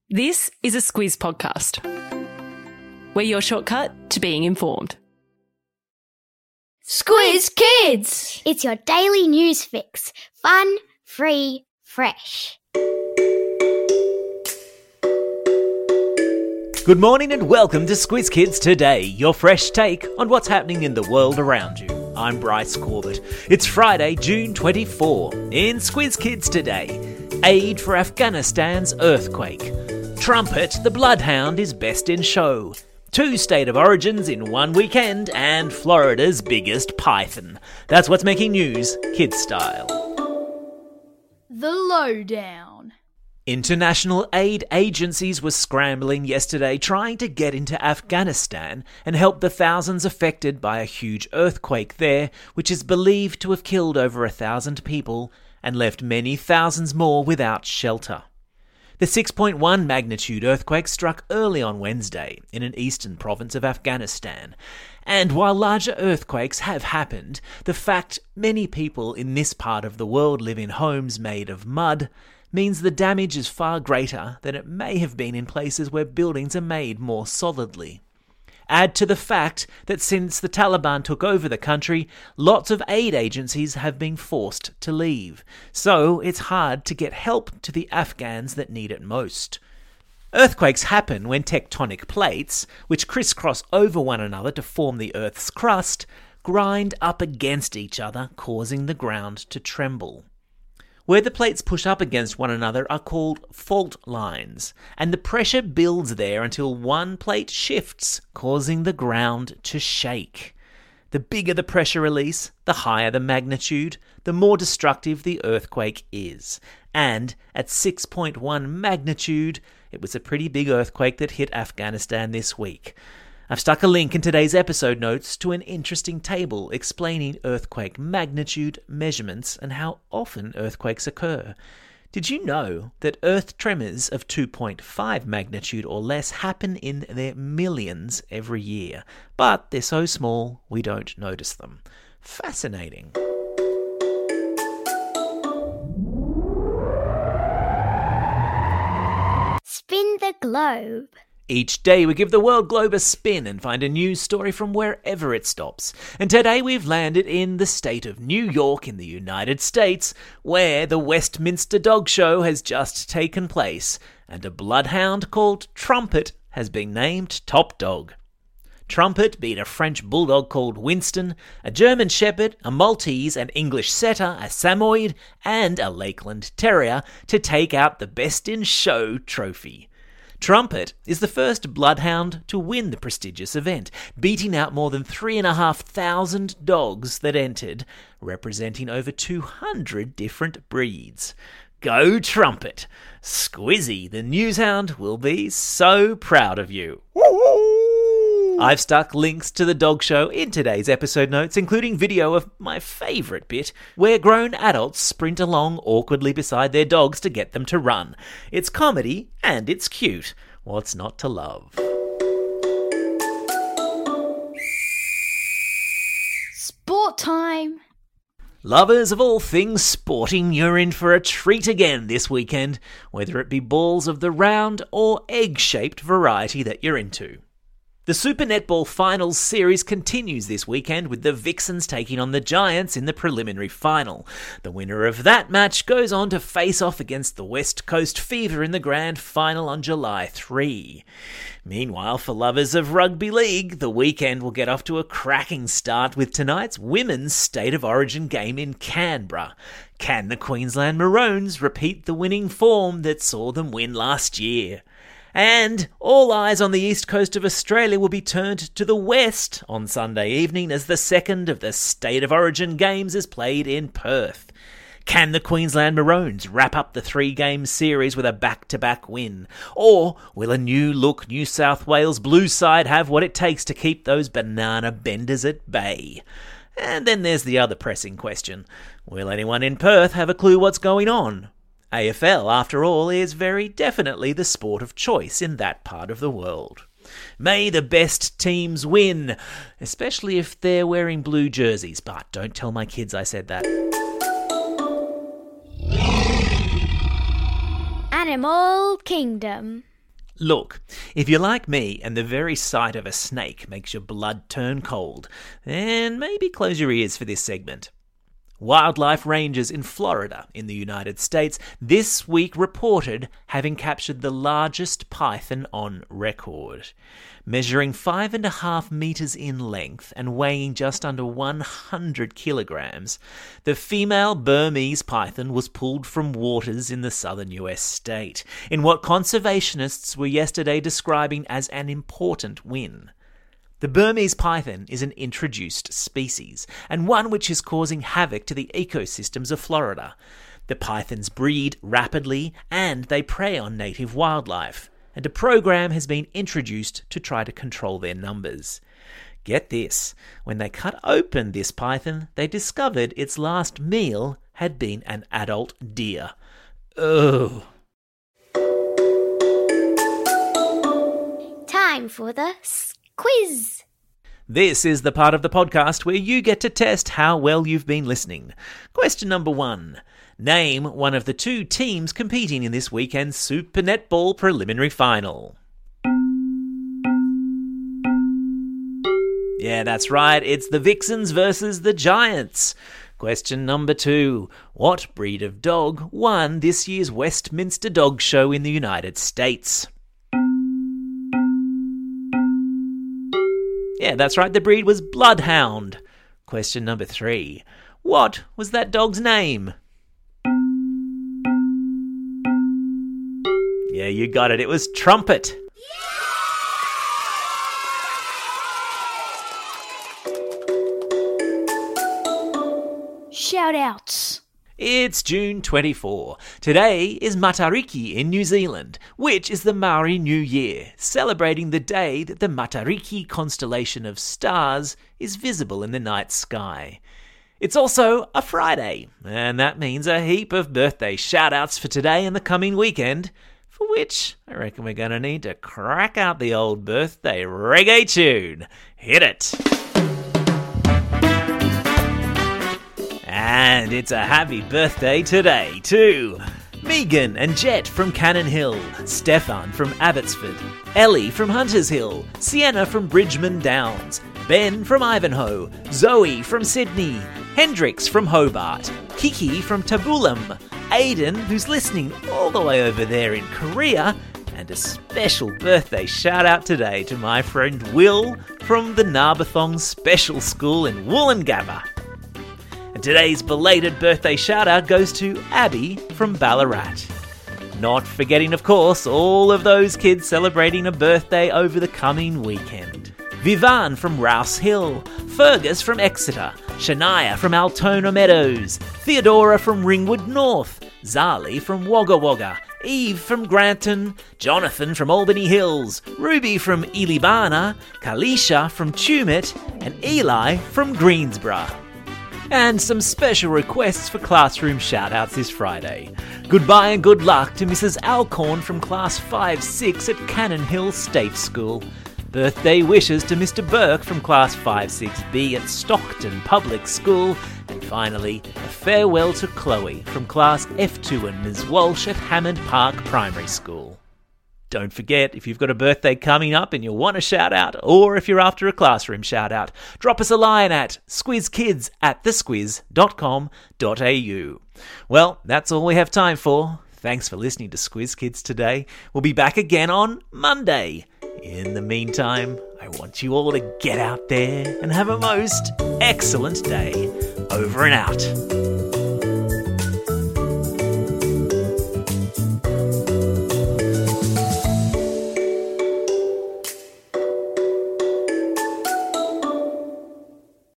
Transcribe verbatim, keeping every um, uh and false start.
This is a Squiz podcast. We're your shortcut to being informed. Squiz Kids! It's your daily news fix. Fun, free, fresh. Good morning and welcome to Squiz Kids Today, your fresh take on what's happening in the world around you. I'm Bryce Corbett. It's Friday, June twenty-fourth. In Squiz Kids Today, aid for Afghanistan's earthquake. Trumpet, the bloodhound, is best in show. Two state of origins in one weekend, and Florida's biggest python. That's what's making news, kids style. The Lowdown. International aid agencies were scrambling yesterday trying to get into Afghanistan and help the thousands affected by a huge earthquake there, which is believed to have killed over a thousand people and left many thousands more without shelter. The six point one magnitude earthquake struck early on Wednesday in an eastern province of Afghanistan. And while larger earthquakes have happened, the fact many people in this part of the world live in homes made of mud means the damage is far greater than it may have been in places where buildings are made more solidly. Add to the fact that since the Taliban took over the country, lots of aid agencies have been forced to leave, so it's hard to get help to the Afghans that need it most. Earthquakes happen when tectonic plates, which crisscross over one another to form the Earth's crust, grind up against each other, causing the ground to tremble. Where the plates push up against one another are called fault lines, and the pressure builds there until one plate shifts, causing the ground to shake. The bigger the pressure release, the higher the magnitude, the more destructive the earthquake is. And at six point one magnitude, it was a pretty big earthquake that hit Afghanistan this week. I've stuck a link in today's episode notes to an interesting table explaining earthquake magnitude, measurements, and how often earthquakes occur. Did you know that earth tremors of two point five magnitude or less happen in their millions every year? But they're so small, we don't notice them. Fascinating. Spin the globe. Each day we give the world globe a spin and find a news story from wherever it stops. And today we've landed in the state of New York in the United States, where the Westminster Dog Show has just taken place, and a bloodhound called Trumpet has been named top dog. Trumpet beat a French bulldog called Winston, a German Shepherd, a Maltese, an English Setter, a Samoyed, and a Lakeland Terrier to take out the Best in Show trophy. Trumpet is the first bloodhound to win the prestigious event, beating out more than three and a half thousand dogs that entered, representing over two hundred different breeds. Go Trumpet! Squizzy, the newshound, will be so proud of you. I've stuck links to the dog show in today's episode notes, including video of my favourite bit, where grown adults sprint along awkwardly beside their dogs to get them to run. It's comedy and it's cute. What's not to love? Sport time! Lovers of all things sporting, you're in for a treat again this weekend, whether it be balls of the round or egg-shaped variety that you're into. The Super Netball Finals series continues this weekend with the Vixens taking on the Giants in the preliminary final. The winner of that match goes on to face off against the West Coast Fever in the grand final on July third. Meanwhile, for lovers of rugby league, the weekend will get off to a cracking start with tonight's women's State of Origin game in Canberra. Can the Queensland Maroons repeat the winning form that saw them win last year? And all eyes on the east coast of Australia will be turned to the west on Sunday evening as the second of the State of Origin games is played in Perth. Can the Queensland Maroons wrap up the three-game series with a back-to-back win? Or will a new-look New South Wales Blue side have what it takes to keep those banana benders at bay? And then there's the other pressing question. Will anyone in Perth have a clue what's going on? A F L, after all, is very definitely the sport of choice in that part of the world. May the best teams win, especially if they're wearing blue jerseys, but don't tell my kids I said that. Animal Kingdom. Look, if you're like me and the very sight of a snake makes your blood turn cold, then maybe close your ears for this segment. Wildlife rangers in Florida, in the United States, this week reported having captured the largest python on record. Measuring five and a half metres in length and weighing just under one hundred kilograms, the female Burmese python was pulled from waters in the southern U S state, in what conservationists were yesterday describing as an important win. The Burmese python is an introduced species, and one which is causing havoc to the ecosystems of Florida. The pythons breed rapidly, and they prey on native wildlife, and a program has been introduced to try to control their numbers. Get this, when they cut open this python, they discovered its last meal had been an adult deer. Ugh. Time for the quiz. This is the part of the podcast where you get to test how well you've been listening. Question number one. Name one of the two teams competing in this weekend's Super Netball preliminary final. Yeah, that's right. It's the Vixens versus the Giants. Question number two. What breed of dog won this year's Westminster Dog Show in the United States? Yeah, that's right, the breed was Bloodhound. Question number three. What was that dog's name? Yeah, you got it, it was Trumpet. Shout-outs. It's June twenty-fourth. Today is Matariki in New Zealand, which is the Maori New Year, celebrating the day that the Matariki constellation of stars is visible in the night sky. It's also a Friday, and that means a heap of birthday shout-outs for today and the coming weekend, for which I reckon we're going to need to crack out the old birthday reggae tune. Hit it! And it's a happy birthday today, too. Megan and Jet from Cannon Hill, Stefan from Abbotsford, Ellie from Hunters Hill, Sienna from Bridgeman Downs, Ben from Ivanhoe, Zoe from Sydney, Hendrix from Hobart, Kiki from Tabulam, Aidan, who's listening all the way over there in Korea, and a special birthday shout out today to my friend Will from the Narbathong Special School in Woolloongabba. And today's belated birthday shout-out goes to Abby from Ballarat. Not forgetting, of course, all of those kids celebrating a birthday over the coming weekend. Vivan from Rouse Hill, Fergus from Exeter, Shania from Altona Meadows, Theodora from Ringwood North, Zali from Wagga Wagga, Eve from Granton, Jonathan from Albany Hills, Ruby from Ilibana, Kalisha from Tumut, and Eli from Greensborough. And some special requests for classroom shout-outs this Friday. Goodbye and good luck to Missus Alcorn from Class five six at Cannon Hill State School. Birthday wishes to Mister Burke from Class five six B at Stockton Public School. And finally, a farewell to Chloe from Class F two and Miz Walsh at Hammond Park Primary School. Don't forget, if you've got a birthday coming up and you want a shout-out, or if you're after a classroom shout-out, drop us a line at squizkids at thesquiz dot com dot a u. Well, that's all we have time for. Thanks for listening to Squiz Kids today. We'll be back again on Monday. In the meantime, I want you all to get out there and have a most excellent day. Over and out.